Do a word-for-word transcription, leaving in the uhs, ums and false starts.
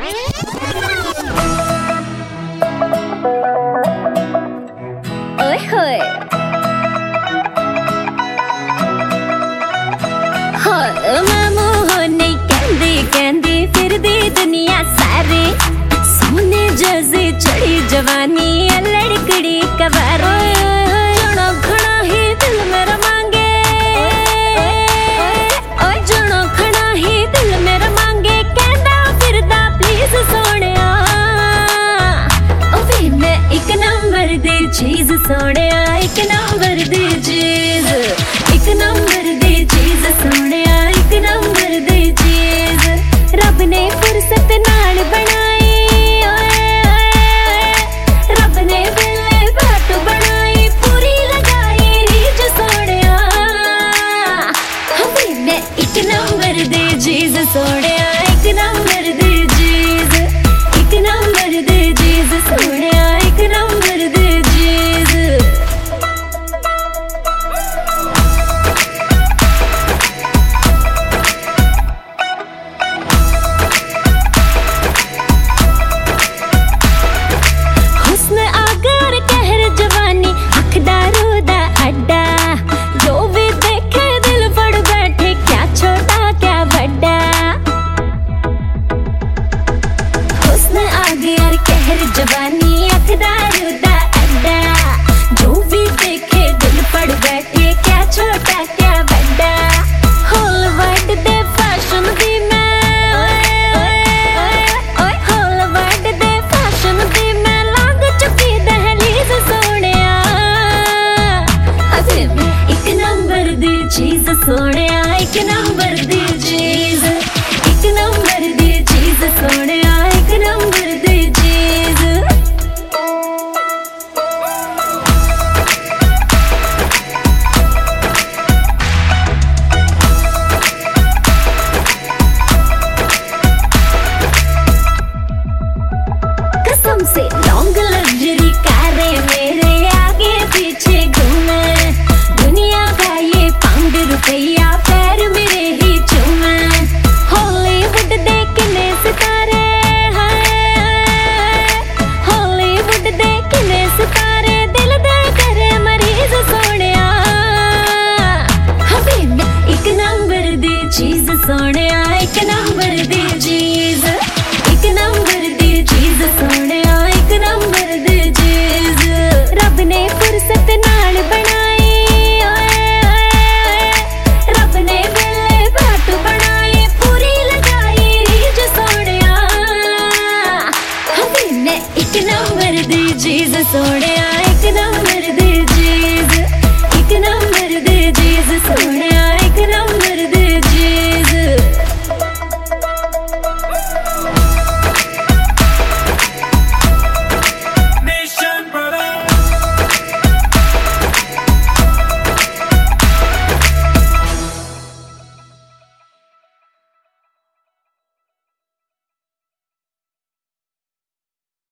ओए होए मामू होने कहंदी कहंदी फिरदी दुनिया सारी सोने जैसी चढ़ी जवानी लड़कड़ी कबारो जनो खड़ा ही दिल मेरा मांगे ओए जनो खड़ा ही दिल मेरा मांगे कहंदा फिरदा प्लीज सोनिया ओ वे मैं एक नंबर दी चीज सोनिया एक नंबर दी चीज एक नंबर दी चीज सोनिया एक नंबर दी चीज रब ने फुर्सत नाल बनाई रब ने बिल्ले बात बनाई पूरी लगाई रीज सोनिया हमें मैं एक नंबर दी चीज सोनिया एक नंबर दी चीज एक नंबर दी चीज सोनिया एक नंबर दी चीज हुस्न आगर कहर जवानी अखदारू दा अड्डा जो भी देखे दिल फड़ बैठे क्या छोटा क्या बड़ा हुस्न आगर कहर जवानी अखदारू दा अड्डा जो भी देखे दिल फड़ बैठे क्या छोटा क्या बड़ा हॉलीवुड दे फैशन दी मैं ओए हॉलीवुड दे फैशन दी मैं लंघ चुकी दहलीज सोनिया अबे मैं एक नंबर दी चीज सोनिया एक नंबर दी चीज एक नंबर दी चीज सोनिया एक नंबर दी चीज कसम से लॉन्ग लग्जरी कारें मेरे आगे पीछे घूमे दुनिया का ये पाउंड रुपया पैर मेरे ही चूमे हॉलीवुड देखने सितारे हैं हॉलीवुड देखने सितारे दिल दे करे मरीज सोनिया हमें मैं एक नंबर दी चीज सोनिया एक नंबर दी चीज एक नंबर दी चीज सोनिया एक नंबर दी चीज रब ने फुर्सत नाल बनाई रब ने बिल्ले बात बनाई पूरी लगाई रीज सोनिया हमें मैं एक नंबर दी चीज सोनिया